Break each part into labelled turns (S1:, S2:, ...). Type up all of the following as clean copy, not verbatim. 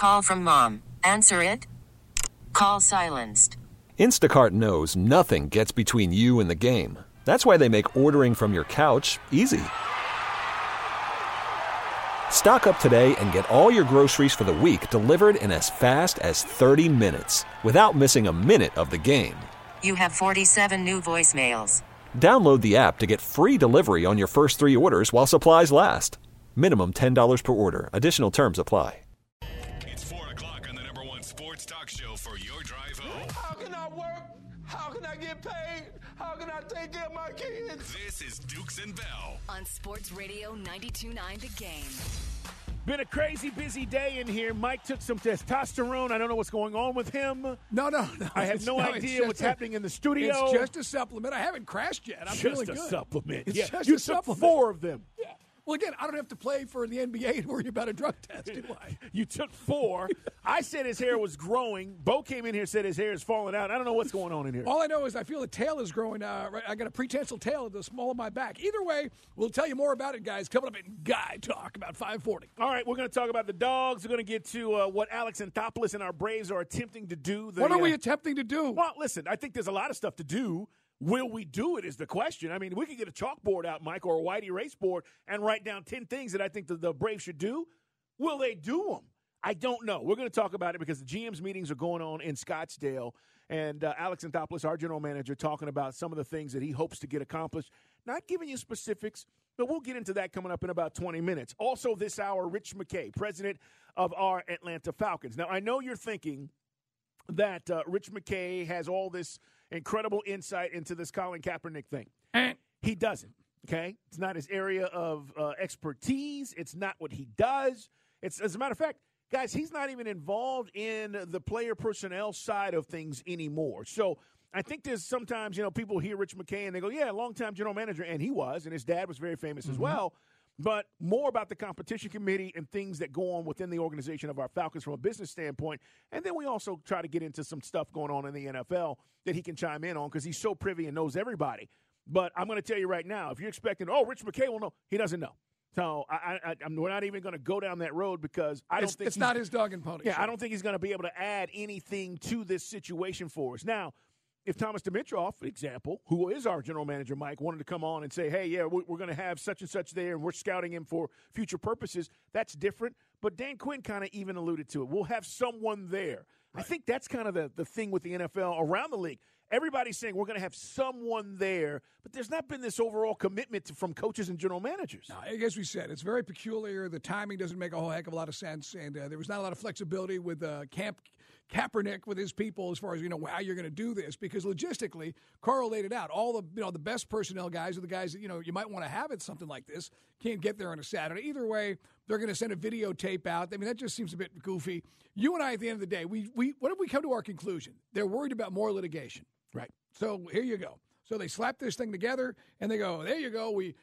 S1: Call from mom. Answer it. Call silenced.
S2: Instacart knows nothing gets between you and the game. That's why they make ordering from your couch easy. Stock up today and get all your groceries for the week delivered in as fast as 30 minutes without missing a minute of the game.
S1: You have 47 new voicemails.
S2: Download the app to get free delivery on your first 3 orders while supplies last. Minimum $10 per order. Additional terms apply.
S3: It's 4 o'clock on the number one sports talk show for your drive home.
S4: How can I work? How can I get paid? How can I take care of my kids?
S3: This is Dukes and Bell
S5: on Sports Radio 92.9 The Game.
S6: Been a crazy busy day in here. Mike took some testosterone. I don't know what's going on with him.
S7: No.
S6: I have no idea what's happening in the studio.
S7: It's just a supplement. I haven't crashed yet. I'm feeling good.
S6: Just a supplement.
S7: It's
S6: yeah.
S7: just
S6: You
S7: a
S6: took
S7: supplement.
S6: 4 of them.
S7: Yeah. Well, again, I don't have to play for the NBA and worry about a drug test, do I?
S6: You took 4. I said his hair was growing. Bo came in here and said his hair is falling out. I don't know what's going on in here.
S7: All I know is I feel the tail is growing. Right, I got a prehensile tail at the small of my back. Either way, we'll tell you more about it, guys, coming up in Guy Talk about 5:40.
S6: All right, we're going to talk about the Dogs. We're going to get to what Alex Anthopoulos and our Braves are attempting to do.
S7: What are we attempting to do?
S6: Well, listen, I think there's a lot of stuff to do. Will we do it is the question. I mean, we could get a chalkboard out, Mike, or a white erase board and write down 10 things that I think the Braves should do. Will they do them? I don't know. We're going to talk about it because the GM's meetings are going on in Scottsdale, and Alex Anthopoulos, our general manager, talking about some of the things that he hopes to get accomplished. Not giving you specifics, but we'll get into that coming up in about 20 minutes. Also this hour, Rich McKay, president of our Atlanta Falcons. Now, I know you're thinking that Rich McKay has all this incredible insight into this Colin Kaepernick thing. He doesn't, okay? It's not his area of expertise. It's not what he does. As a matter of fact, guys, he's not even involved in the player personnel side of things anymore. So I think there's sometimes, people hear Rich McKay and they go, yeah, longtime general manager, and he was, and his dad was very famous as well. But more about the competition committee and things that go on within the organization of our Falcons from a business standpoint. And then we also try to get into some stuff going on in the NFL that he can chime in on because he's so privy and knows everybody. But I'm going to tell you right now, if you're expecting, Rich McKay will know, he doesn't know. So we're not even going to go down that road because I don't think
S7: it's not his dog and pony.
S6: Yeah, I don't think he's going to be able to add anything to this situation for us. Now, if Thomas Dimitroff, for example, who is our general manager, Mike, wanted to come on and say, hey, yeah, we're going to have such and such there and we're scouting him for future purposes, that's different. But Dan Quinn kind of even alluded to it. We'll have someone there. Right. I think that's kind of the thing with the NFL around the league. Everybody's saying we're going to have someone there, but there's not been this overall commitment from coaches and general managers.
S7: No, as we said, it's very peculiar. The timing doesn't make a whole heck of a lot of sense, and there was not a lot of flexibility with Kaepernick with his people as far as how you're going to do this, because logistically, Carl laid it out. All the best personnel guys are the guys that you might want to have at something like this. Can't get there on a Saturday. Either way, they're going to send a videotape out. I mean, that just seems a bit goofy. You and I, at the end of the day, what did we come to our conclusion? They're worried about more litigation.
S6: Right.
S7: So here you go. So they slap this thing together and they go, there you go. We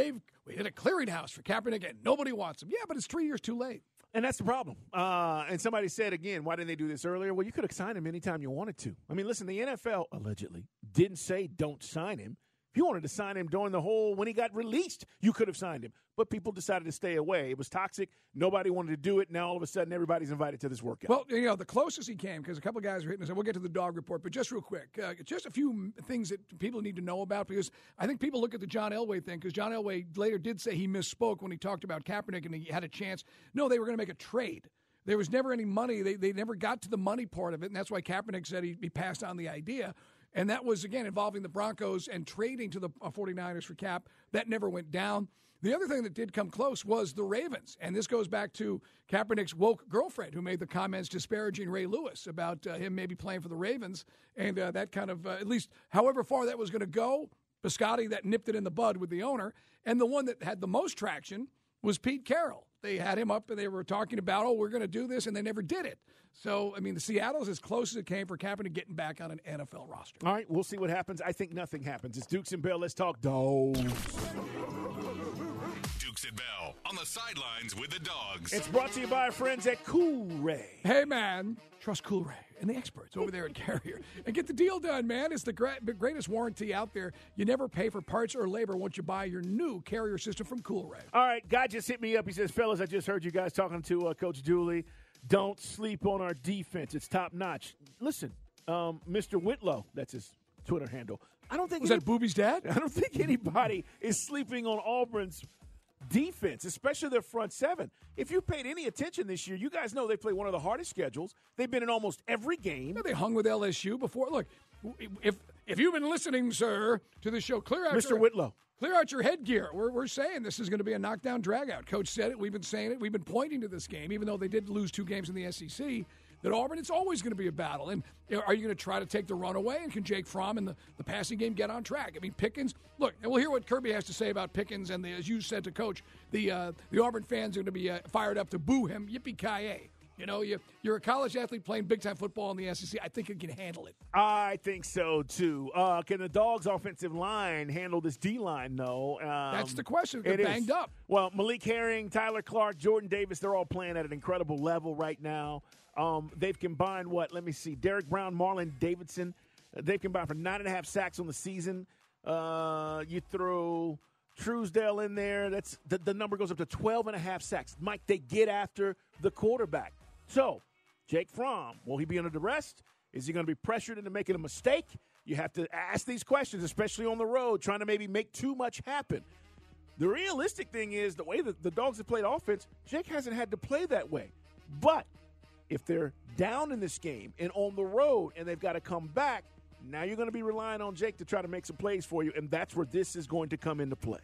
S7: hit a clearinghouse for Kaepernick and nobody wants him. Yeah, but it's 3 years too late.
S6: And that's the problem. And somebody said, again, why didn't they do this earlier? Well, you could have signed him anytime you wanted to. I mean, listen, the NFL, allegedly, didn't say don't sign him. If you wanted to sign him during when he got released, you could have signed him. But people decided to stay away. It was toxic. Nobody wanted to do it. Now, all of a sudden, everybody's invited to this workout.
S7: Well, the closest he came, because a couple of guys are hitting us, and we'll get to the dog report, but just real quick, just a few things that people need to know about, because I think people look at the John Elway thing, because John Elway later did say he misspoke when he talked about Kaepernick and he had a chance. No, they were going to make a trade. There was never any money. They never got to the money part of it, and that's why Kaepernick said he passed on the idea. And that was, again, involving the Broncos and trading to the 49ers for Cap. That never went down. The other thing that did come close was the Ravens. And this goes back to Kaepernick's woke girlfriend who made the comments disparaging Ray Lewis about him maybe playing for the Ravens. And that kind of, at least however far that was going to go, Biscotti, that nipped it in the bud with the owner. And the one that had the most traction was Pete Carroll. They had him up and they were talking about, we're going to do this, and they never did it. So, I mean, the Seattle's as close as it came for Kaepernick getting back on an NFL roster.
S6: All right, we'll see what happens. I think nothing happens. It's Dukes and Bell. Let's talk Dogs.
S3: Dukes and Bell on the sidelines with the Dogs.
S6: It's brought to you by our friends at Cool Ray.
S7: Hey, man, trust Cool Ray and the experts over there at Carrier. And get the deal done, man. It's the greatest warranty out there. You never pay for parts or labor once you buy your new Carrier system from Cool Ray.
S6: All right, guy just hit me up. He says, fellas, I just heard you guys talking to Coach Dooley. Don't sleep on our defense. It's top notch. Listen, Mr. Whitlow, that's his Twitter handle. I don't think
S7: Was that Booby's dad?
S6: I don't think anybody is sleeping on Auburn's defense, especially their front seven. If you paid any attention this year, you guys know they play one of the hardest schedules. They've been in almost every game.
S7: Yeah, they hung with LSU before. Look, if you've been listening, sir, to the show, clear out
S6: Mr. Whitlow.
S7: Clear out your headgear. We're saying this is going to be a knockdown dragout. Coach said it. We've been saying it. We've been pointing to this game, even though they did lose 2 games in the SEC, that Auburn, it's always going to be a battle. And are you going to try to take the run away? And can Jake Fromm and the passing game get on track? I mean, Pickens, look, and we'll hear what Kirby has to say about Pickens. And as you said to Coach, the Auburn fans are going to be fired up to boo him. Yippee-ki-yay. You know, you're a college athlete playing big-time football in the SEC. I think you can handle it.
S6: I think so, too. Can the Dogs' offensive line handle this D-line, though?
S7: That's the question. They're banged up.
S6: Well, Malik Herring, Tyler Clark, Jordan Davis, they're all playing at an incredible level right now. They've combined let me see, Derek Brown, Marlon Davidson. They've combined for 9.5 sacks on the season. You throw Truesdale in there. That's the number goes up to 12.5 sacks. Mike, they get after the quarterback. So, Jake Fromm, will he be under duress? Is he going to be pressured into making a mistake? You have to ask these questions, especially on the road, trying to maybe make too much happen. The realistic thing is the way that the Dogs have played offense, Jake hasn't had to play that way. But if they're down in this game and on the road and they've got to come back, now you're going to be relying on Jake to try to make some plays for you, and that's where this is going to come into play.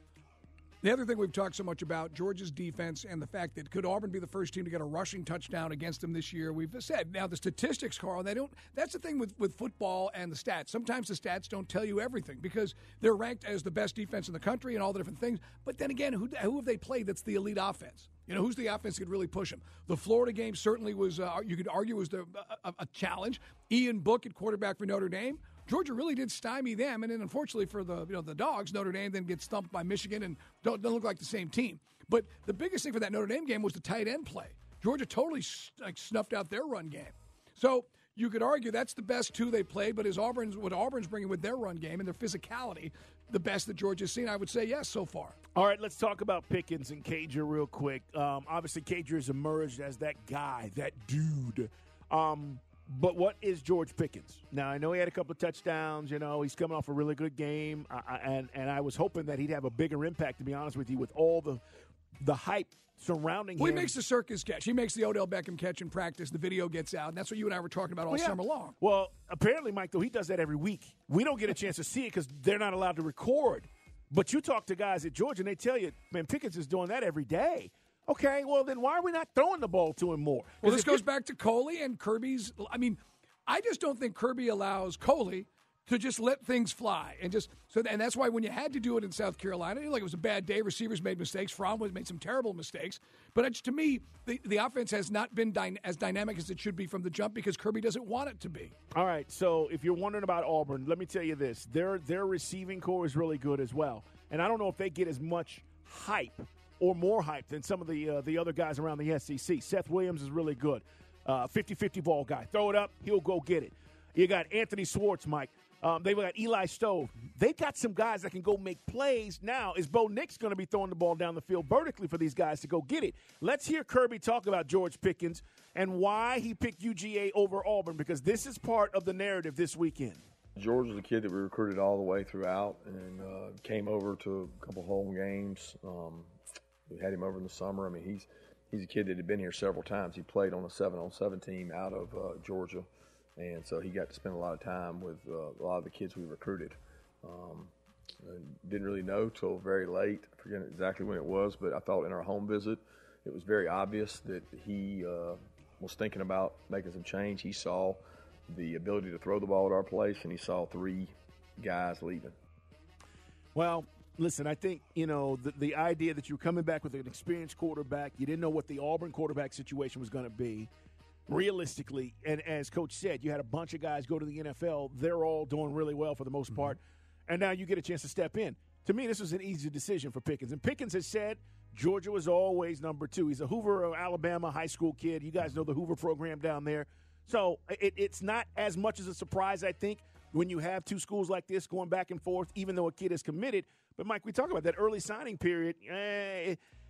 S7: The other thing we've talked so much about, Georgia's defense and the fact that could Auburn be the first team to get a rushing touchdown against them this year? We've said. Now, the statistics, Carl, that's the thing with football and the stats. Sometimes the stats don't tell you everything because they're ranked as the best defense in the country and all the different things. But then again, who have they played that's the elite offense? You know, who's the offense that could really push them? The Florida game certainly was, you could argue, was a challenge. Ian Book at quarterback for Notre Dame. Georgia really did stymie them, and then unfortunately for the Dogs, Notre Dame then gets stumped by Michigan and don't look like the same team. But the biggest thing for that Notre Dame game was the tight end play. Georgia totally snuffed out their run game. So you could argue that's the best 2 they played, but is what Auburn's bringing with their run game and their physicality the best that Georgia's seen? I would say yes so far.
S6: All right, let's talk about Pickens and Cager real quick. Obviously, Cager has emerged as that guy, that dude. But what is George Pickens? Now, I know he had a couple of touchdowns. You know, he's coming off a really good game. And I was hoping that he'd have a bigger impact, to be honest with you, with all the hype surrounding him.
S7: He makes the circus catch. He makes the Odell Beckham catch in practice. The video gets out, and that's what you and I were talking about all summer long.
S6: Well, apparently, Mike, though, he does that every week. We don't get a chance to see it because they're not allowed to record. But you talk to guys at Georgia, and they tell you, man, Pickens is doing that every day. Okay, well, then why are we not throwing the ball to him more?
S7: Well, this goes back to Coley and Kirby's. I mean, I just don't think Kirby allows Coley to just let things fly. And that's why when you had to do it in South Carolina, it was a bad day. Receivers made mistakes. Fromm made some terrible mistakes. But to me, the offense has not been as dynamic as it should be from the jump because Kirby doesn't want it to be.
S6: All right, so if you're wondering about Auburn, let me tell you this. Their receiving core is really good as well. And I don't know if they get as much hype or more hype than some of the other guys around the SEC. Seth Williams is really good. 50-50 ball guy. Throw it up, he'll go get it. You got Anthony Schwartz, Mike. They've got Eli Stove. They've got some guys that can go make plays. Now, is Bo Nix going to be throwing the ball down the field vertically for these guys to go get it? Let's hear Kirby talk about George Pickens and why he picked UGA over Auburn, because this is part of the narrative this weekend.
S8: George was a kid that we recruited all the way throughout and came over to a couple home games. We had him over in the summer. I mean, he's a kid that had been here several times. He played on a 7-on-7 team out of Georgia, and so he got to spend a lot of time with a lot of the kids we recruited. Didn't really know till very late. I forget exactly when it was, but I thought in our home visit it was very obvious that he was thinking about making some change. He saw the ability to throw the ball at our place, and he saw 3 guys leaving.
S6: Well, listen, I think, the idea that you're coming back with an experienced quarterback, you didn't know what the Auburn quarterback situation was going to be, realistically, and as Coach said, you had a bunch of guys go to the NFL. They're all doing really well for the most part, and now you get a chance to step in. To me, this was an easy decision for Pickens, and Pickens has said Georgia was always number 2. He's a Hoover, Alabama high school kid. You guys know the Hoover program down there. So it's not as much as a surprise, I think, when you have 2 schools like this going back and forth, even though a kid is committed. But, Mike, we talk about that early signing period.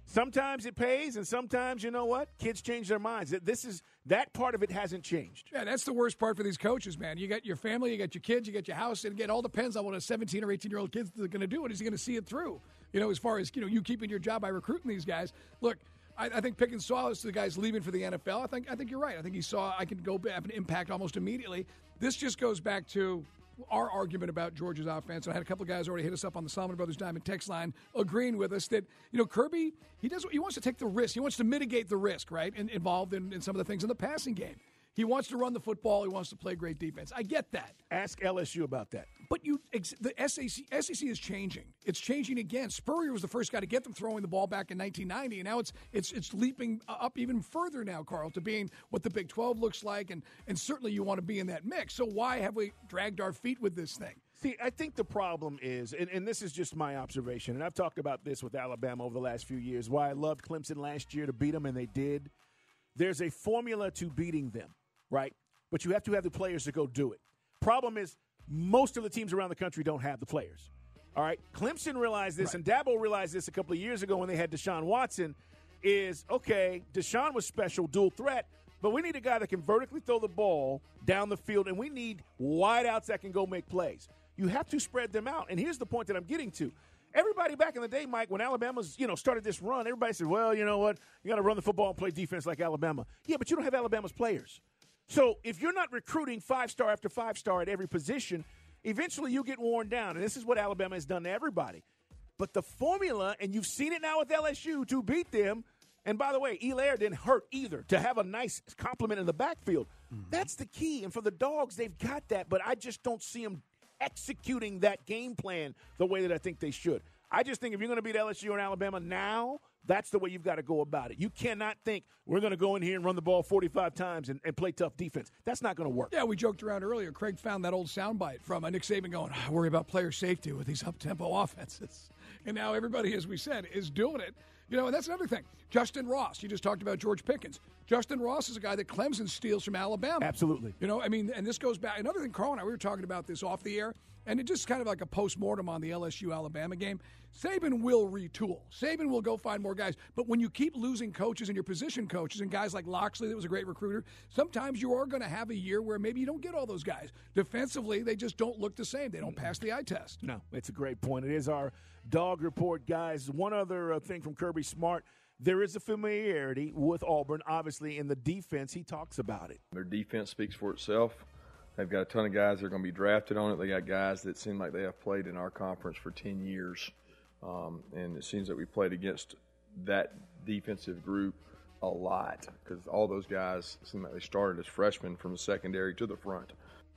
S6: Sometimes it pays, and sometimes, you know what? Kids change their minds. That part of it hasn't changed.
S7: Yeah, that's the worst part for these coaches, man. You got your family, you got your kids, you got your house, and again, it all depends on what a 17 or 18-year-old kid's going to do. And is he going to see it through? As far as, you keeping your job by recruiting these guys. Look, I think Pickens saw this, the guys leaving for the NFL. I think you're right. I think he saw I can go have an impact almost immediately. This just goes back to our argument about Georgia's offense. And I had a couple of guys already hit us up on the Solomon Brothers Diamond text line agreeing with us that, Kirby, he wants to take the risk. He wants to mitigate the risk, right, involved in some of the things in the passing game. He wants to run the football. He wants to play great defense. I get that.
S6: Ask LSU about that.
S7: But the SEC is changing. It's changing again. Spurrier was the first guy to get them throwing the ball back in 1990, and now it's leaping up even further now, Carl, to being what the Big 12 looks like, and certainly you want to be in that mix. So why have we dragged our feet with this thing?
S6: See, I think the problem is, and this is just my observation, and I've talked about this with Alabama over the last few years, why I loved Clemson last year to beat them, and they did. There's a formula to beating them, right? But you have to have the players to go do it. Problem is, most of the teams around the country don't have the players. All right? Clemson realized this, right, and Dabo realized this a couple of years ago when they had Deshaun Watson, is, okay, Deshaun was special, dual threat, but we need a guy that can vertically throw the ball down the field, and we need wideouts that can go make plays. You have to spread them out. And here's the point that I'm getting to. Everybody back in the day, Mike, when Alabama's, started this run, everybody said, well, you know what? You got to run the football and play defense like Alabama. Yeah, but you don't have Alabama's players. So if you're not recruiting 5-star after 5-star at every position, eventually you get worn down. And this is what Alabama has done to everybody. But the formula, and you've seen it now with LSU to beat them, and by the way, Elaire didn't hurt either, to have a nice complement in the backfield. Mm-hmm. That's the key. And for the Dogs, they've got that, but I just don't see them executing that game plan the way that I think they should. I just think if you're going to beat LSU and Alabama now, that's the way you've got to go about it. You cannot think we're going to go in here and run the ball 45 times and play tough defense. That's not going to work.
S7: Yeah, we joked around earlier. Craig found that old soundbite from Nick Saban going, I worry about player safety with these up-tempo offenses. And now everybody, as we said, is doing it. And that's another thing. Justin Ross, you just talked about George Pickens. Justin Ross is a guy that Clemson steals from Alabama.
S6: Absolutely.
S7: And this goes back. Another thing, Carl and I, we were talking about this off the air, and it just kind of like a postmortem on the LSU-Alabama game. Saban will retool. Saban will go find more guys. But when you keep losing coaches and your position coaches and guys like Loxley that was a great recruiter, sometimes you are going to have a year where maybe you don't get all those guys. Defensively, they just don't look the same. They don't pass the eye test.
S6: No, it's a great point. It is our dog report, guys. One other thing from Kirby Smart. There is a familiarity with Auburn, obviously, in the defense. He talks about it.
S8: Their defense speaks for itself. They've got a ton of guys that are going to be drafted on it. They got guys that seem like they have played in our conference for 10 years. And it seems that we played against that defensive group a lot because all those guys seem like they started as freshmen from the secondary to the front.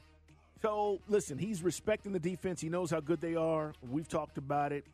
S6: So, listen, he's respecting the defense. He knows how good they are. We've talked about it.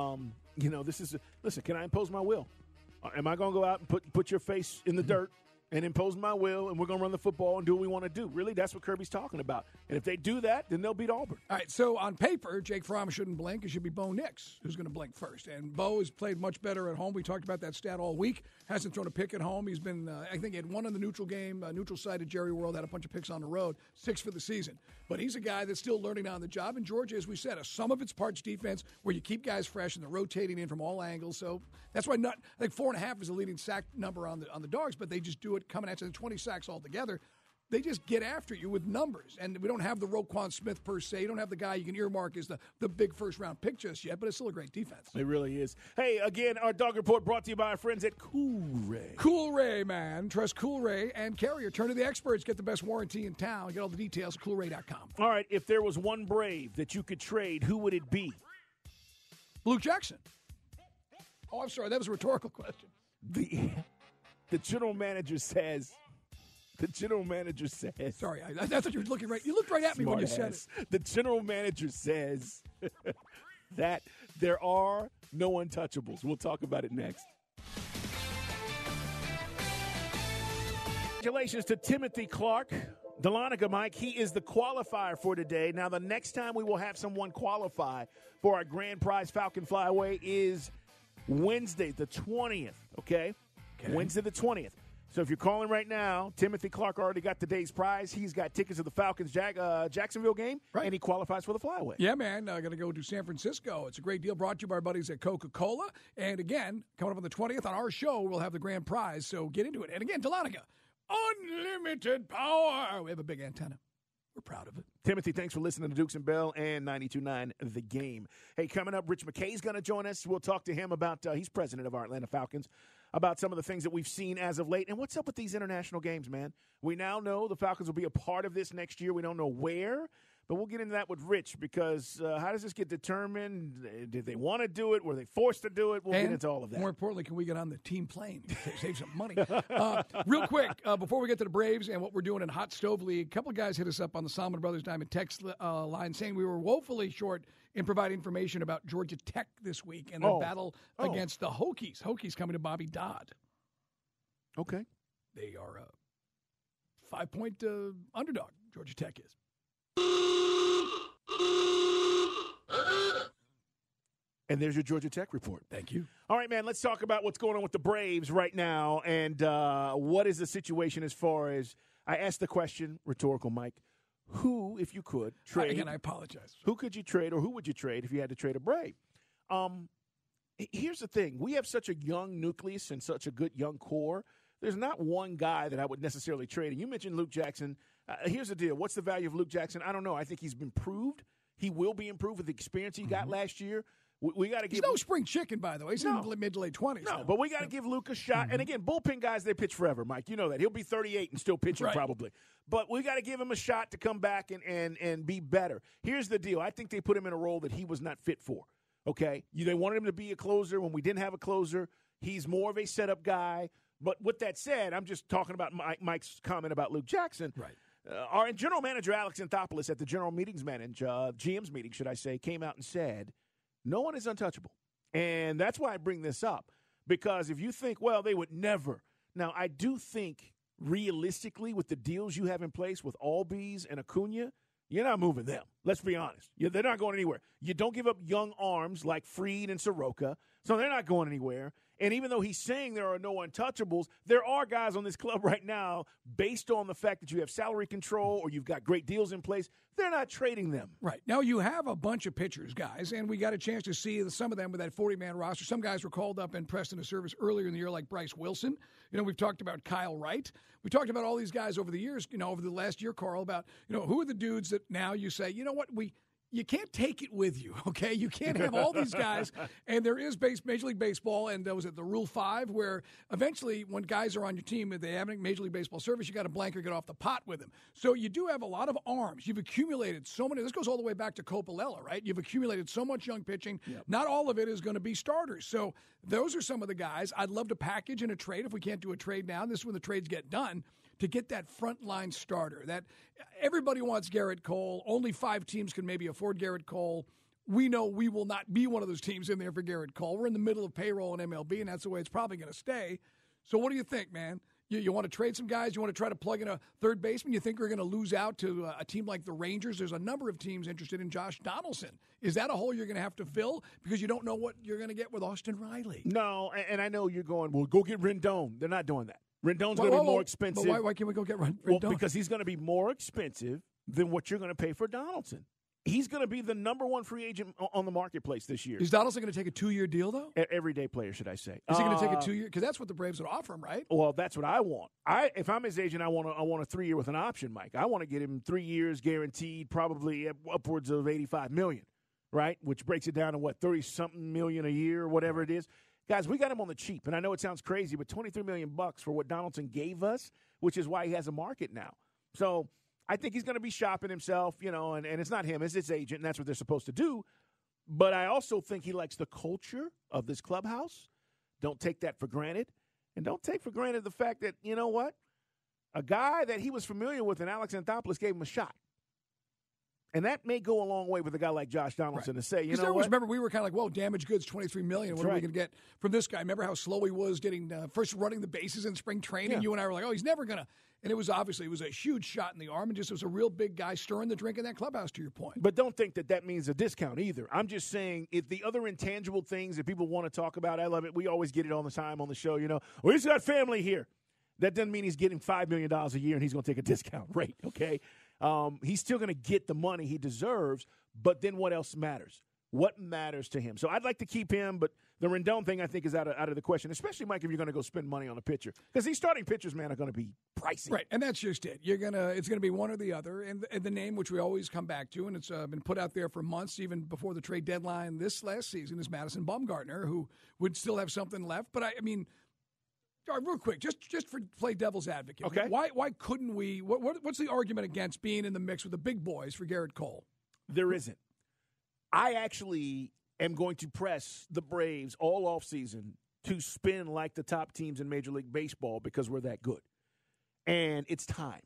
S6: Listen, can I impose my will? Am I going to go out and put your face in the dirt and impose my will, and we're going to run the football and do what we want to do? Really, that's what Kirby's talking about. And if they do that, then they'll beat Auburn.
S7: All right, so on paper, Jake Fromm shouldn't blink. It should be Bo Nix who's going to blink first. And Bo has played much better at home. We talked about that stat all week. Hasn't thrown a pick at home. He's been, I think he had one in the neutral game, neutral side at Jerry World, had a bunch of picks on the road, 6 for the season. But he's a guy that's still learning on the job. And Georgia, as we said, a sum of its parts defense where you keep guys fresh and they're rotating in from all angles. So that's why I think 4.5 is the leading sack number on the Dogs, but they just do it coming at you 20 sacks altogether. They just get after you with numbers. And we don't have the Roquan Smith per se. You don't have the guy you can earmark as the big first-round pick just yet, but it's still a great defense.
S6: It really is. Hey, again, our Dog Report brought to you by our friends at Cool Ray.
S7: Cool Ray, man. Trust Cool Ray and Carrier. Turn to the experts. Get the best warranty in town. Get all the details at coolray.com.
S6: All right, if there was one Brave that you could trade, who would it be?
S7: Luke Jackson. Oh, I'm sorry. That was a rhetorical question.
S6: The general manager says...
S7: Sorry, that's what you were looking right. You looked right at me when you said it.
S6: The general manager says that there are no untouchables. We'll talk about it next. Congratulations to Timothy Clark. Dahlonega, Mike, he is the qualifier for today. Now, the next time we will have someone qualify for our grand prize Falcon Flyaway is Wednesday, the 20th, okay? Wednesday the 20th. So if you're calling right now, Timothy Clark already got today's prize. He's got tickets to the Falcons Jacksonville game, and he qualifies for the flyaway.
S7: Yeah, man. Going to go to San Francisco. It's a great deal brought to you by our buddies at Coca-Cola. And again, coming up on the 20th on our show, we'll have the grand prize. So get into it. And again, Dahlonega, unlimited power. We have a big antenna. We're proud of it.
S6: Timothy, thanks for listening to Dukes and Bell and 92.9 The Game. Hey, coming up, Rich McKay's going to join us. We'll talk to him about, he's president of our Atlanta Falcons, about some of the things that we've seen as of late. And what's up with these international games, man? We now know the Falcons will be a part of this next year. We don't know where, but we'll get into that with Rich because how does this get determined? Did they want to do it? Were they forced to do it? We'll get into all of that.
S7: More importantly, can we get on the team plane? Save some money. Real quick, before we get to the Braves and what we're doing in Hot Stove League, a couple of guys hit us up on the Salmon Brothers Diamond text line saying we were woefully short in providing information about Georgia Tech this week and their battle against the Hokies. Hokies coming to Bobby Dodd.
S6: Okay.
S7: They are a 5-point underdog, Georgia Tech is.
S6: And there's your Georgia Tech report.
S7: Thank you.
S6: All right, man, let's talk about what's going on with the Braves right now and what is the situation as far as I asked the question, rhetorical, Mike, who, if you could, trade.
S7: Again, I apologize.
S6: Who could you trade or who would you trade if you had to trade a Brave? Here's the thing. We have such a young nucleus and such a good young core. There's not one guy that I would necessarily trade. And you mentioned Luke Jackson. Here's the deal. What's the value of Luke Jackson? I don't know. I think he's been improved. He will be improved with the experience he got last year. We got to give.
S7: He's no spring chicken, by the way. He's in the mid to late 20s.
S6: No, but we got to give Luke a shot. And again, bullpen guys, they pitch forever, Mike. You know that. He'll be 38 and still pitching probably. But we got to give him a shot to come back and be better. Here's the deal. I think they put him in a role that he was not fit for. Okay? They wanted him to be a closer when we didn't have a closer. He's more of a setup guy. But with that said, I'm just talking about Mike's comment about Luke Jackson.
S7: Right.
S6: Our general manager, Alex Anthopoulos, at the GM's meeting, should I say, came out and said, no one is untouchable. And that's why I bring this up. Because if you think, well, they would never. Now, I do think realistically with the deals you have in place with Albies and Acuna, you're not moving them. Let's be honest. They're not going anywhere. You don't give up young arms like Fried and Soroka, so they're not going anywhere. And even though he's saying there are no untouchables, there are guys on this club right now, based on the fact that you have salary control or you've got great deals in place, they're not trading them.
S7: Right. Now, you have a bunch of pitchers, guys, and we got a chance to see some of them with that 40-man roster. Some guys were called up and pressed into service earlier in the year, like Bryce Wilson. We've talked about Kyle Wright. We talked about all these guys over the years, over the last year, Carl, about, who are the dudes that now you say, you know what, you can't take it with you, okay? You can't have all these guys. And there is Major League Baseball, and was it the Rule 5, where eventually when guys are on your team, if they have Major League Baseball service, you got to blank or get off the pot with them. So you do have a lot of arms. You've accumulated so many. This goes all the way back to Coppola, right? You've accumulated so much young pitching. Yep. Not all of it is going to be starters. So those are some of the guys I'd love to package in a trade if we can't do a trade now. And this is when the trades get done. To get that frontline starter. That everybody wants Garrett Cole. Only 5 teams can maybe afford Garrett Cole. We know we will not be one of those teams in there for Garrett Cole. We're in the middle of payroll in MLB, and that's the way it's probably going to stay. So what do you think, man? You want to trade some guys? You want to try to plug in a third baseman? You think we're going to lose out to a team like the Rangers? There's a number of teams interested in Josh Donaldson. Is that a hole you're going to have to fill because you don't know what you're going to get with Austin Riley?
S6: No, and I know you're going, well, go get Rendon. They're not doing that. Rendon's going to be more expensive.
S7: But why can't we go get Rendon?
S6: Well, because he's going to be more expensive than what you're going to pay for Donaldson. He's going to be the number one free agent on the marketplace this year.
S7: Is Donaldson going to take a 2-year deal, though?
S6: Everyday player, should I say.
S7: Is he going to take a 2-year? Because that's what the Braves would offer him, right?
S6: Well, that's what I want. If I'm his agent, I want a 3-year with an option, Mike. I want to get him 3 years guaranteed, probably upwards of $85 million, right? Which breaks it down to, 30-something million a year, whatever it is. Guys, we got him on the cheap, and I know it sounds crazy, but $23 million for what Donaldson gave us, which is why he has a market now. So I think he's going to be shopping himself, and it's not him, it's his agent, and that's what they're supposed to do. But I also think he likes the culture of this clubhouse. Don't take that for granted. And don't take for granted the fact that, you know what? A guy that he was familiar with, and Alex Anthopoulos gave him a shot. And that may go a long way with a guy like Josh Donaldson to say, you know what?
S7: Remember, we were kind of like, whoa, damaged goods, $23 million. What are we going to get from this guy? Remember how slow he was getting first running the bases in spring training? Yeah. You and I were like, oh, he's never going to. And it was a huge shot in the arm, and just was a real big guy stirring the drink in that clubhouse, to your point.
S6: But don't think that means a discount either. I'm just saying, if the other intangible things that people want to talk about, I love it. We always get it all the time on the show, well, he's got family here. That doesn't mean he's getting $5 million a year and he's going to take a discount rate, okay? He's still going to get the money he deserves, but then what else matters? What matters to him? So I'd like to keep him, but the Rendon thing I think is out of the question, especially, Mike, if you're going to go spend money on a pitcher. Because these starting pitchers, man, are going to be pricey.
S7: Right, and that's just it. It's going to be one or the other. And the name, which we always come back to, and it's been put out there for months, even before the trade deadline this last season, is Madison Bumgarner, who would still have something left. But, I mean, real quick, just for play devil's advocate.
S6: Okay.
S7: Why couldn't we – what's the argument against being in the mix with the big boys for Garrett Cole?
S6: There isn't. I actually am going to press the Braves all offseason to spin like the top teams in Major League Baseball because we're that good. And it's time.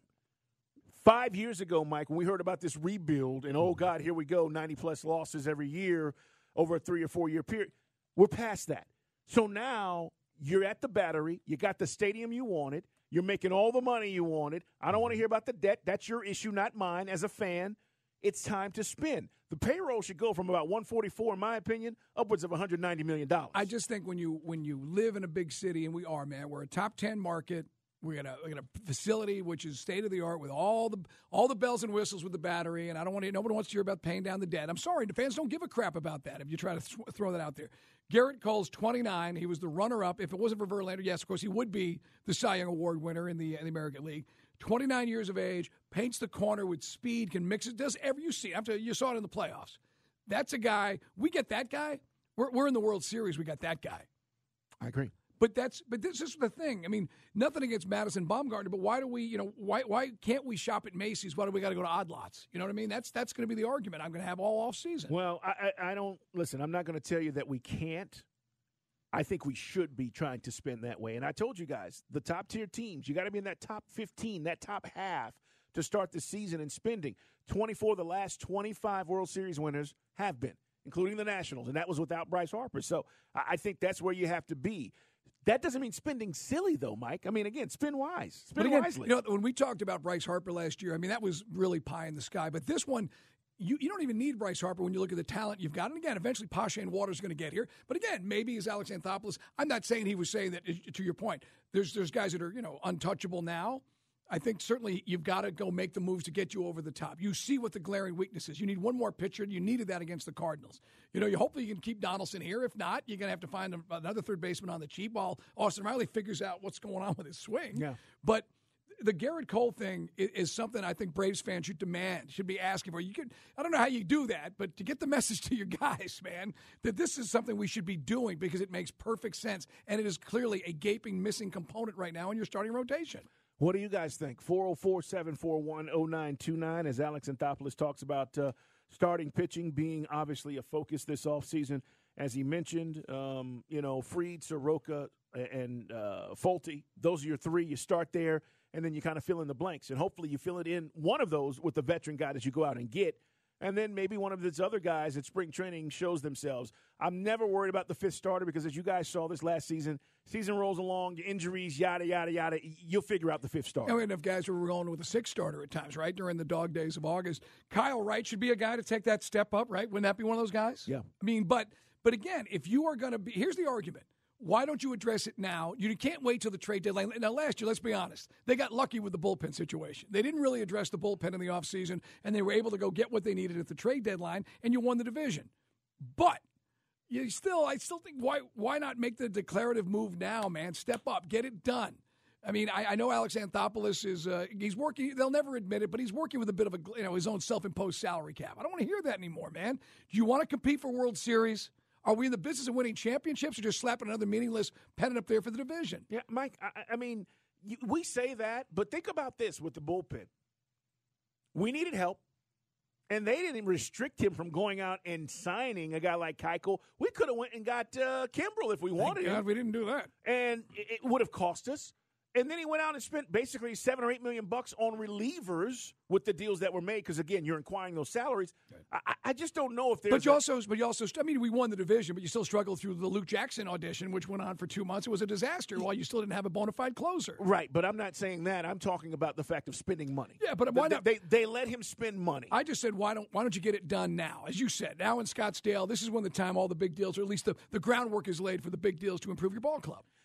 S6: 5 years ago, Mike, when we heard about this rebuild, and, oh, God, here we go, 90-plus losses every year over a 3 or 4 year period, we're past that. So now you're at the Battery. You got the stadium you wanted. You're making all the money you wanted. I don't want to hear about the debt. That's your issue, not mine as a fan. It's time to spin. The payroll should go from about 144, in my opinion, upwards of $190 million.
S7: I just think when you live in a big city, and we are, man, we're a top 10 market. We got a facility which is state of the art with all the bells and whistles with the Battery. And nobody wants to hear about paying down the debt. I'm sorry, the fans don't give a crap about that. If you try to throw that out there, Garrett Cole's 29. He was the runner-up. If it wasn't for Verlander, yes, of course, he would be the Cy Young Award winner in the American League. 29 years of age, paints the corner with speed, can mix it, does every you see. You saw it in the playoffs. That's a guy. We get that guy. We're in the World Series. We got that guy.
S6: I agree.
S7: But this is the thing. I mean, nothing against Madison Bumgarner, but why do we, why can't we shop at Macy's? Why do we got to go to Odd Lots? You know what I mean? That's going to be the argument I'm going to have all off season.
S6: Well, I don't listen. I'm not going to tell you that we can't. I think we should be trying to spend that way. And I told you guys, the top-tier teams, you got to be in that top 15, that top half to start the season in spending. 24 of the last 25 World Series winners have been, including the Nationals, and that was without Bryce Harper. So I think that's where you have to be. That doesn't mean spending silly, though, Mike. I mean, again, spend wise. Spend wisely.
S7: When we talked about Bryce Harper last year, I mean, that was really pie in the sky. But this one – You don't even need Bryce Harper when you look at the talent you've got. And again, eventually Pasha and Waters going to get here. But again, maybe as Alex Anthopoulos, I'm not saying he was saying that, to your point, there's guys that are, untouchable now. I think certainly you've got to go make the moves to get you over the top. You see what the glaring weakness is. You need one more pitcher. You needed that against the Cardinals. You hopefully you can keep Donaldson here. If not, you're going to have to find another third baseman on the cheap while Austin Riley figures out what's going on with his swing.
S6: Yeah.
S7: But the Garrett Cole thing is something I think Braves fans should demand, should be asking for. I don't know how you do that, but to get the message to your guys, man, that this is something we should be doing because it makes perfect sense, and it is clearly a gaping missing component right now in your starting rotation.
S6: What do you guys think? 404-741-0929, as Alex Anthopoulos talks about starting pitching being obviously a focus this offseason. As he mentioned, Fried, Soroka, and Folty, those are your three. You start there, and then you kind of fill in the blanks. And hopefully you fill it in one of those with the veteran guy that you go out and get. And then maybe one of these other guys at spring training shows themselves. I'm never worried about the fifth starter because, as you guys saw this last season rolls along, injuries, yada, yada, yada. You'll figure out the fifth starter.
S7: And we had enough guys who were going with a sixth starter at times, right, during the dog days of August. Kyle Wright should be a guy to take that step up, right? Wouldn't that be one of those guys?
S6: Yeah.
S7: I mean, but again, if you are going to be – here's the argument. Why don't you address it now? You can't wait till the trade deadline. Now, last year, let's be honest, they got lucky with the bullpen situation. They didn't really address the bullpen in the offseason, and they were able to go get what they needed at the trade deadline, and you won the division. But I still think why not make the declarative move now, man? Step up, get it done. I mean, I know Alex Anthopoulos is he's working. They'll never admit it, but he's working with a bit of his own self-imposed salary cap. I don't want to hear that anymore, man. Do you want to compete for World Series? Are we in the business of winning championships or just slapping another meaningless pennant up there for the division?
S6: Yeah, Mike, I mean, we say that, but think about this with the bullpen. We needed help, and they didn't restrict him from going out and signing a guy like Keuchel. We could have went and got Kimbrel if we wanted him.
S7: We didn't do that.
S6: And it would have cost us. And then he went out and spent basically $7 or $8 million on relievers with the deals that were made. Because again, you're inquiring those salaries. I just don't know if there's.
S7: But you also. I mean, we won the division, but you still struggled through the Luke Jackson audition, which went on for 2 months. It was a disaster. While you still didn't have a bona fide closer.
S6: Right, but I'm not saying that. I'm talking about the fact of spending money.
S7: Yeah, but why not?
S6: They let him spend money.
S7: I just said, why don't you get it done now? As you said, now in Scottsdale, this is when the time all the big deals, or at least the groundwork is laid for the big deals to improve your ball club.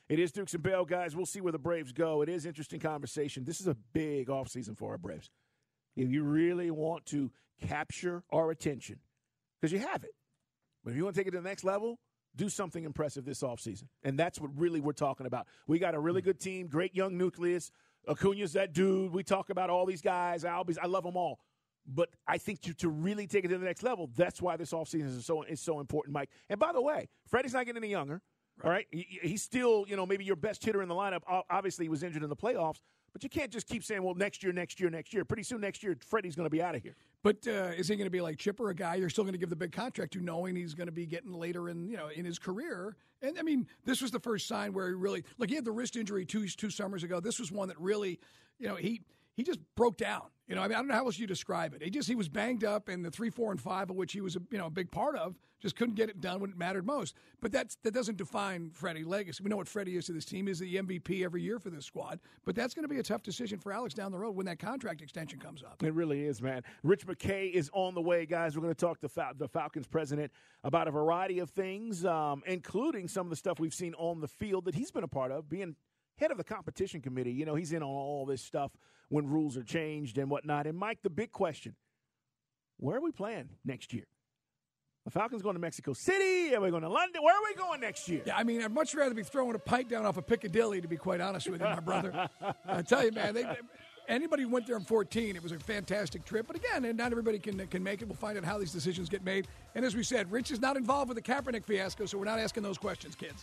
S6: It is Dukes and Bell, guys. We'll see where the Braves go. It is interesting conversation. This is a big offseason for our Braves. If you really want to capture our attention, because you have it, but if you want to take it to the next level, do something impressive this offseason. And that's what really we're talking about. We got a really good team, great young nucleus. Acuna's that dude. We talk about all these guys. I love them all. But I think to really take it to the next level, that's why this offseason is so important, Mike. And by the way, Freddie's not getting any younger. All right, he's still, maybe your best hitter in the lineup. Obviously, he was injured in the playoffs, but you can't just keep saying, well, next year. Pretty soon next year, Freddie's going to be out of here.
S7: But is he going to be like Chipper, a guy you're still going to give the big contract to, knowing he's going to be getting later in his career? And I mean, this was the first sign where he really, he had the wrist injury two summers ago. This was one that really, he just broke down. I don't know how else you describe it. He was banged up, and the 3, 4, and 5 of which he was a big part of, just couldn't get it done when it mattered most. But that doesn't define Freddie legacy. We know what Freddie is to this team. He's the MVP every year for this squad. But that's going to be a tough decision for Alex down the road when that contract extension comes up.
S6: It really is, man. Rich McKay is on the way, guys. We're going to talk to the Falcons president about a variety of things, including some of the stuff we've seen on the field that he's been a part of, being head of the competition committee. He's in on all this stuff when rules are changed and whatnot. And, Mike, the big question, where are we playing next year? The Falcons going to Mexico City? Are we going to London? Where are we going next year?
S7: Yeah, I'd much rather be throwing a pike down off of Piccadilly, to be quite honest with you, my brother. I tell you, man, anybody who went there in 2014, it was a fantastic trip. But again, and not everybody can make it. We'll find out how these decisions get made. And as we said, Rich is not involved with the Kaepernick fiasco, so we're not asking those questions, kids.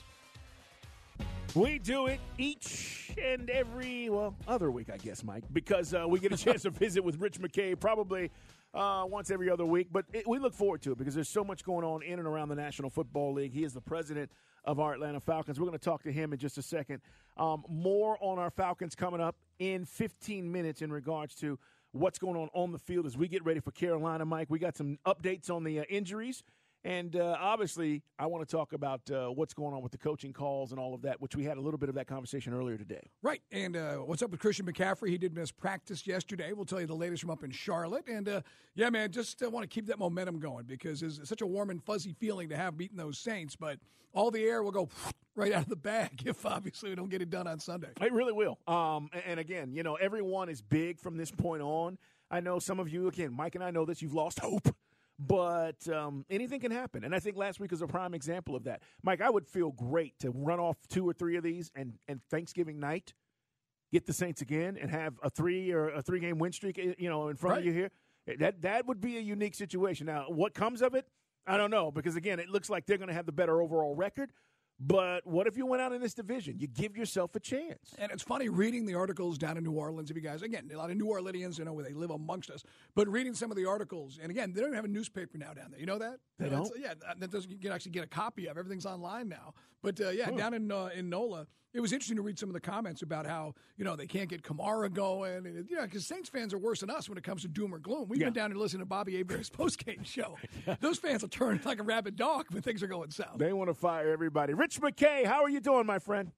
S6: We do it each and every, other week, I guess, Mike, because we get a chance to visit with Rich McKay probably once every other week. But we look forward to it because there's so much going on in and around the National Football League. He is the president of our Atlanta Falcons. We're going to talk to him in just a second. More on our Falcons coming up in 15 minutes in regards to what's going on the field as we get ready for Carolina, Mike. We got some updates on the injuries. And obviously, I want to talk about what's going on with the coaching calls and all of that, which we had a little bit of that conversation earlier today.
S7: Right. And what's up with Christian McCaffrey? He did miss practice yesterday. We'll tell you the latest from up in Charlotte. And, yeah, man, just want to keep that momentum going because it's such a warm and fuzzy feeling to have beaten those Saints. But all the air will go right out of the bag if, obviously, we don't get it done on Sunday.
S6: It really will. And, again, everyone is big from this point on. I know some of you, again, Mike and I know this, you've lost hope. But anything can happen. And I think last week was a prime example of that. Mike, I would feel great to run off 2 or 3 of these and Thanksgiving night get the Saints again and have a 3-game win streak, in front of you here. That would be a unique situation. Now, what comes of it, I don't know, because, again, it looks like they're going to have the better overall record. But what if you went out in this division? You give yourself a chance.
S7: And it's funny reading the articles down in New Orleans. If you guys, again, a lot of New Orleanians, where they live amongst us. But reading some of the articles, and again, they don't even have a newspaper now down there. You know that?
S6: They don't?
S7: Yeah, that doesn't. You can actually get a copy of. Everything's online now. But down in NOLA, it was interesting to read some of the comments about how they can't get Kamara going, and because Saints fans are worse than us when it comes to doom or gloom. We've been down and listening to Bobby Abear's postgame show. Those fans will turn like a rabid dog when things are going south.
S6: They want to fire everybody. Rich McKay, how are you doing, my friend?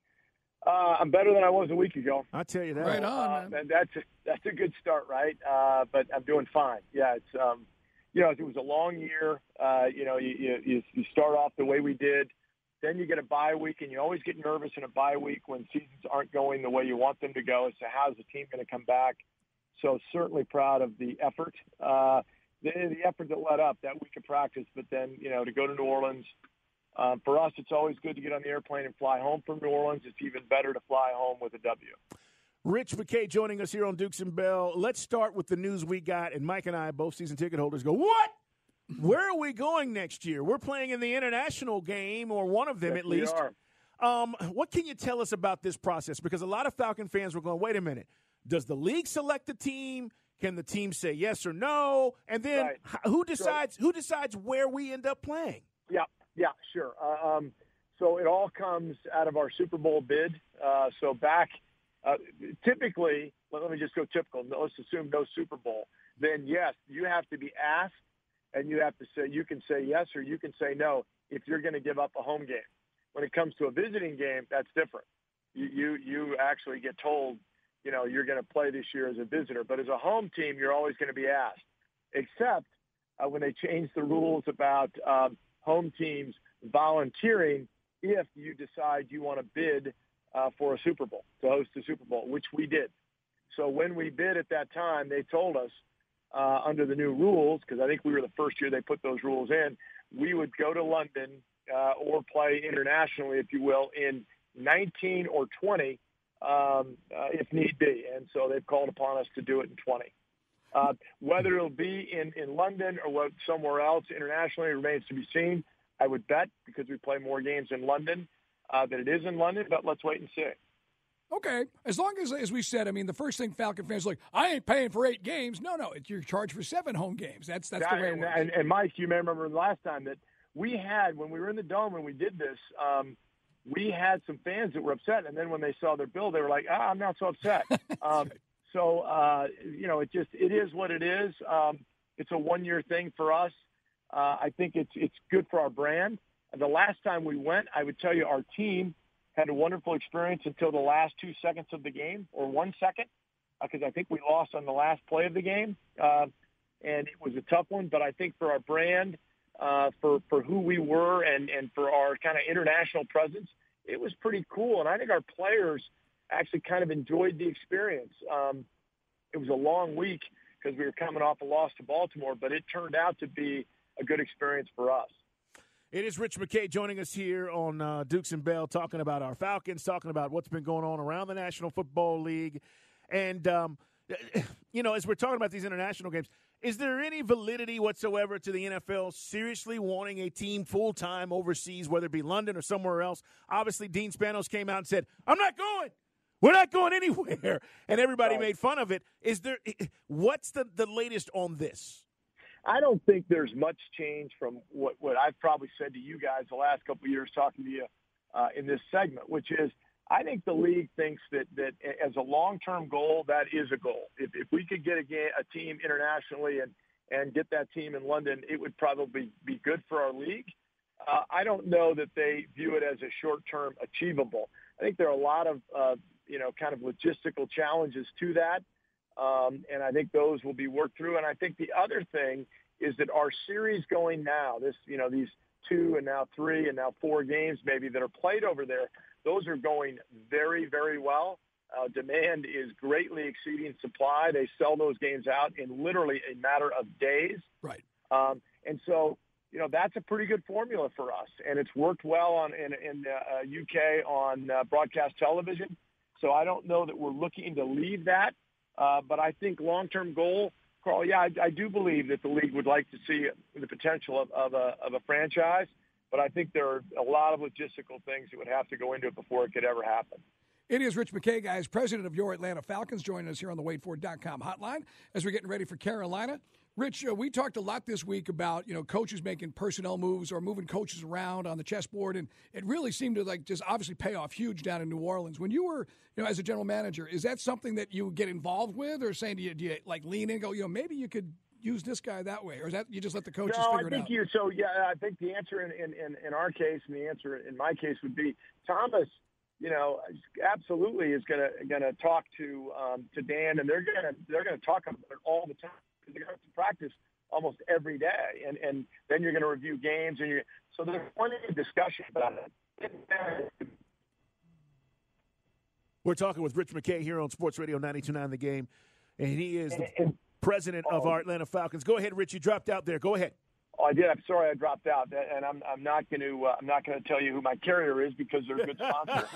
S9: I'm better than I was a week ago.
S6: I'll tell you that.
S7: Right on, man.
S9: And that's a good start, right? But I'm doing fine. Yeah, it's it was a long year. You start off the way we did. Then you get a bye week, and you always get nervous in a bye week when seasons aren't going the way you want them to go. So how's the team going to come back? So certainly proud of the effort, the effort that led up that week of practice. But then, to go to New Orleans, for us, it's always good to get on the airplane and fly home from New Orleans. It's even better to fly home with a W.
S6: Rich McKay joining us here on Dukes and Bell. Let's start with the news we got, and Mike and I, both season ticket holders, go, what? Where are we going next year? We're playing in the international game, or one of them
S9: yes,
S6: at least.
S9: We are.
S6: What can you tell us about this process? Because a lot of Falcon fans were going, wait a minute. Does the league select the team? Can the team say yes or no? And then who decides where we end up playing?
S9: Yeah, sure. So it all comes out of our Super Bowl bid. So back typically, let me just go typical. Let's assume no Super Bowl. Then, yes, you have to be asked. And you have to say, you can say yes or you can say no if you're going to give up a home game. When it comes to a visiting game, that's different. You actually get told, you're going to play this year as a visitor. But as a home team, you're always going to be asked, except when they changed the rules about home teams volunteering if you decide you want to bid for a Super Bowl, to host a Super Bowl, which we did. So when we bid at that time, they told us under the new rules, because I think we were the first year they put those rules in, we would go to London or play internationally, if you will, in 19 or 20 if need be. And so they've called upon us to do it in 20. Whether it'll be in London or somewhere else internationally remains to be seen. I would bet, because we play more games in London, that it is in London, but let's wait and see.
S7: Okay. As long as we said, I mean, the first thing Falcon fans are like, I ain't paying for 8 games. No, you're charged for 7 home games. That's the way it works.
S9: And Mike, you may remember the last time that we had, when we were in the Dome and we did this, we had some fans that were upset. And then when they saw their bill, they were like, I'm not so upset. So, it is what it is. It's a one-year thing for us. I think it's good for our brand. The last time we went, I would tell you our team had a wonderful experience until the last 2 seconds of the game, or 1 second, because I think we lost on the last play of the game. And it was a tough one, but I think for our brand, for who we were and for our kind of international presence, it was pretty cool. And I think our players actually kind of enjoyed the experience. It was a long week because we were coming off a loss to Baltimore, but it turned out to be a good experience for us.
S6: It is Rich McKay joining us here on Dukes and Bell, talking about our Falcons, talking about what's been going on around the National Football League. And, as we're talking about these international games, is there any validity whatsoever to the NFL seriously wanting a team full-time overseas, whether it be London or somewhere else? Obviously, Dean Spanos came out and said, I'm not going. We're not going anywhere. And everybody made fun of it. What's the latest on this?
S9: I don't think there's much change from what I've probably said to you guys the last couple of years talking to you in this segment, which is I think the league thinks that as a long-term goal, that is a goal. If we could get a team internationally and get that team in London, it would probably be good for our league. I don't know that they view it as a short-term achievable. I think there are a lot of, kind of logistical challenges to that. And I think those will be worked through. And I think the other thing is that our series going now, these 2 and now 3 and now 4 games maybe that are played over there, those are going very, very well. Demand is greatly exceeding supply. They sell those games out in literally a matter of days.
S7: Right.
S9: And so, that's a pretty good formula for us. And it's worked well in the UK on broadcast television. So I don't know that we're looking to leave that. But I think long-term goal, Carl, I do believe that the league would like to see the potential of a franchise. But I think there are a lot of logistical things that would have to go into it before it could ever happen.
S7: It is Rich McKay, guys, president of your Atlanta Falcons, joining us here on the WadeFord.com hotline as we're getting ready for Carolina. Rich, we talked a lot this week about, coaches making personnel moves or moving coaches around on the chessboard, and it really seemed to just obviously pay off huge down in New Orleans. When you were, as a general manager, is that something that you get involved with, or saying do you lean in and go, maybe you could use this guy that way, or is that you just let the coaches figure it out?
S9: I think the answer in our case, and the answer in my case would be Thomas. Absolutely is going to talk to Dan, and they're going to talk about it all the time. They're going to have to practice almost every day, and then you're going to review games, so there's plenty of discussion about it.
S6: We're talking with Rich McKay here on Sports Radio 92.9 The Game, and he is the president of our Atlanta Falcons. Go ahead, Rich. You dropped out there. Go ahead.
S9: Oh, I did. I'm sorry I dropped out, and I'm not going to tell you who my carrier is because they're a good sponsor.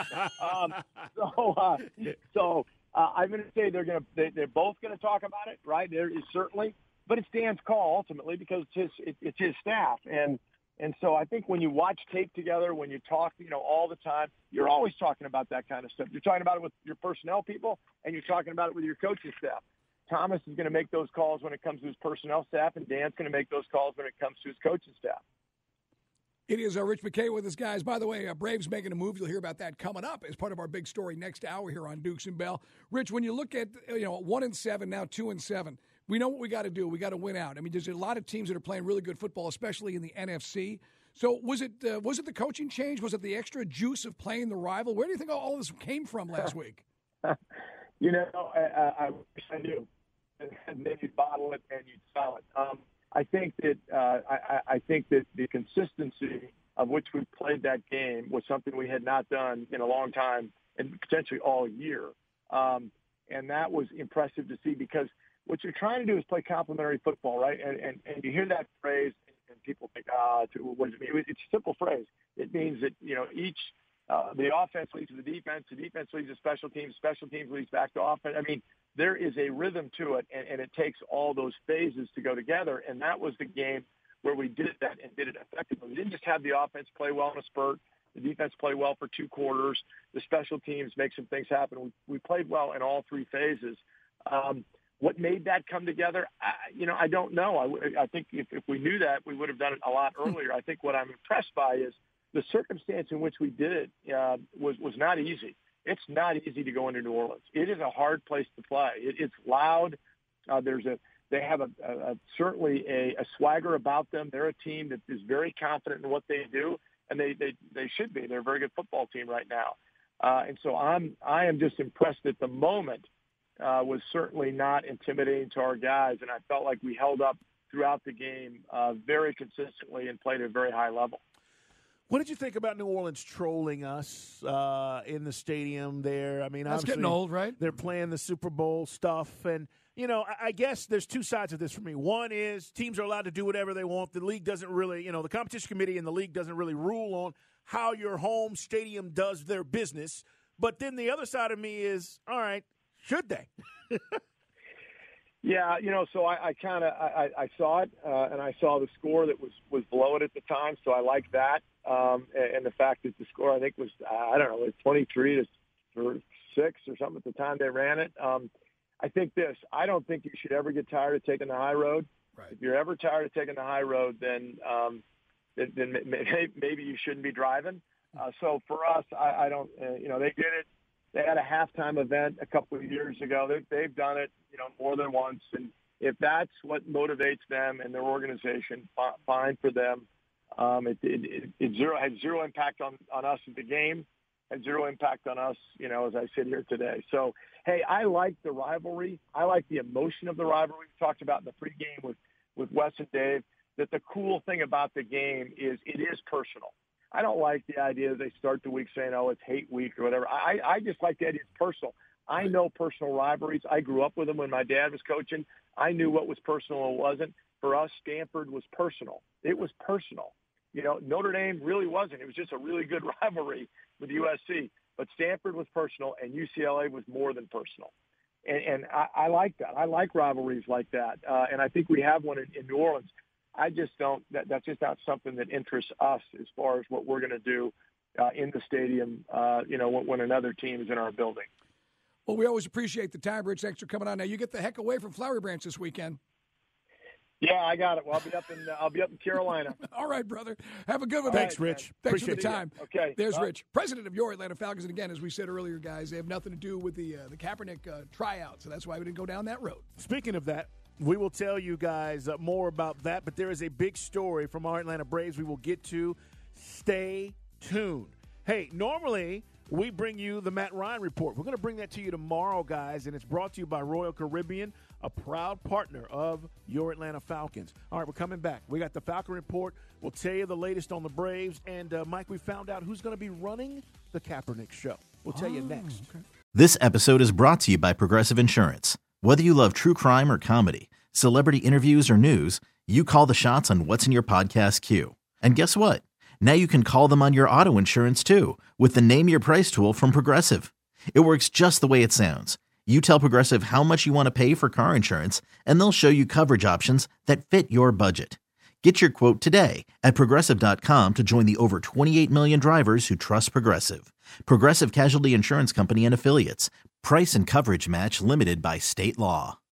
S9: I'm going to say they're both going to talk about it, right? There is certainly, but it's Dan's call ultimately because it's his staff, and so I think when you watch tape together, when you talk, all the time, you're always talking about that kind of stuff. You're talking about it with your personnel people, and you're talking about it with your coaching staff. Thomas is going to make those calls when it comes to his personnel staff, and Dan's going to make those calls when it comes to his coaching staff.
S7: It is Rich McKay with us, guys. By the way, Braves making a move. You'll hear about that coming up as part of our big story next hour here on Dukes and Bell. Rich, when you look at 1-7 now 2-7, we know what we got to do. We got to win out. I mean, there's a lot of teams that are playing really good football, especially in the NFC. So was it the coaching change? Was it the extra juice of playing the rival? Where do you think all this came from last week?
S9: I wish I knew. And then you'd bottle it and you'd sell it. I think that the consistency of which we played that game was something we had not done in a long time and potentially all year. And that was impressive to see, because what you're trying to do is play complementary football, right? And you hear that phrase and people think, what does it mean? It's a simple phrase. It means that, each the offense leads to the defense leads to special teams leads back to offense. I mean, there is a rhythm to it, and it takes all those phases to go together. And that was the game where we did that and did it effectively. We didn't just have the offense play well in a spurt, the defense play well for 2 quarters, the special teams make some things happen. We played well in all 3 phases. What made that come together? I don't know. I think if we knew that, we would have done it a lot earlier. I think what I'm impressed by is the circumstance in which we did it was not easy. It's not easy to go into New Orleans. It is a hard place to play. It's loud. They have certainly a swagger about them. They're a team that is very confident in what they do, and they should be. They're a very good football team right now. And so I am just impressed that the moment was certainly not intimidating to our guys, and I felt like we held up throughout the game very consistently and played at a very high level.
S6: What did you think about New Orleans trolling us in the stadium there? I mean,
S7: that's getting old, right?
S6: They're playing the Super Bowl stuff, and I guess there's 2 sides of this for me. One is teams are allowed to do whatever they want. The league doesn't really, the competition committee and the league doesn't really rule on how your home stadium does their business. But then the other side of me is, all right, should they?
S9: Yeah, so I saw it, and I saw the score that was below it at the time, so I like that. And the fact that the score, I think, was, 23-6 or something at the time they ran it. I think I don't think you should ever get tired of taking the high road.
S7: Right.
S9: If you're ever tired of taking the high road, then maybe you shouldn't be driving. So for us, I don't, they did it. They had a halftime event a couple of years ago. They've done it, more than once. And if that's what motivates them and their organization, fine for them. It had zero impact on us at the game, had zero impact on us, as I sit here today. So, hey, I like the rivalry. I like the emotion of the rivalry. We talked about in the pregame with Wes and Dave, that the cool thing about the game is it is personal. I don't like the idea that they start the week saying, it's hate week or whatever. I just like the idea it's personal. I know personal rivalries. I grew up with them when my dad was coaching. I knew what was personal and wasn't. For us, Stanford was personal. It was personal. Notre Dame really wasn't. It was just a really good rivalry with USC. But Stanford was personal, and UCLA was more than personal. And I like that. I like rivalries like that. And I think we have one in New Orleans. I just don't. That's just not something that interests us as far as what we're going to do in the stadium. When another team is in our building.
S7: Well, we always appreciate the time, Rich. Thanks for coming on. Now you get the heck away from Flowery Branch this weekend.
S9: Yeah, I got it. Well, I'll be up in Carolina.
S7: All right, brother. Have a good one.
S6: Thanks, Rich.
S7: Thanks for the time.
S9: Okay.
S7: There's Rich, president of your Atlanta Falcons. And again, as we said earlier, guys, they have nothing to do with the Kaepernick tryout, so that's why we didn't go down that road.
S6: Speaking of that, we will tell you guys more about that, but there is a big story from our Atlanta Braves we will get to. Stay tuned. Hey, normally we bring you the Matt Ryan Report. We're going to bring that to you tomorrow, guys, and it's brought to you by Royal Caribbean, a proud partner of your Atlanta Falcons. All right, we're coming back. We got the Falcon Report. We'll tell you the latest on the Braves. And, Mike, we found out who's going to be running the Kaepernick show. We'll tell you next.
S10: Okay. This episode is brought to you by Progressive Insurance. Whether you love true crime or comedy, celebrity interviews or news, you call the shots on what's in your podcast queue. And guess what? Now you can call them on your auto insurance, too, with the Name Your Price tool from Progressive. It works just the way it sounds. You tell Progressive how much you want to pay for car insurance, and they'll show you coverage options that fit your budget. Get your quote today at Progressive.com to join the over 28 million drivers who trust Progressive. Progressive Casualty Insurance Company and Affiliates. Price and coverage match limited by state law.